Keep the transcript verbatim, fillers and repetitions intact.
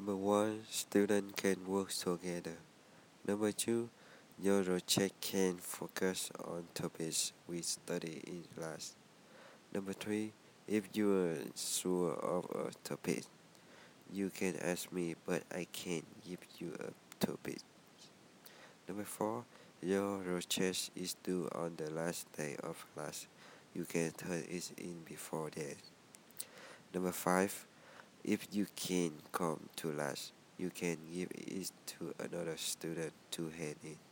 Number one, students can work together. Number two, your project can focus on topics we study in class. Number three, if you are sure of a topic, you can ask me, but I can't give you a topic. Number four, your research is due on the last day of class. You can turn it in before that. Number five, if you can't come to class, you can give it to another student to hand it.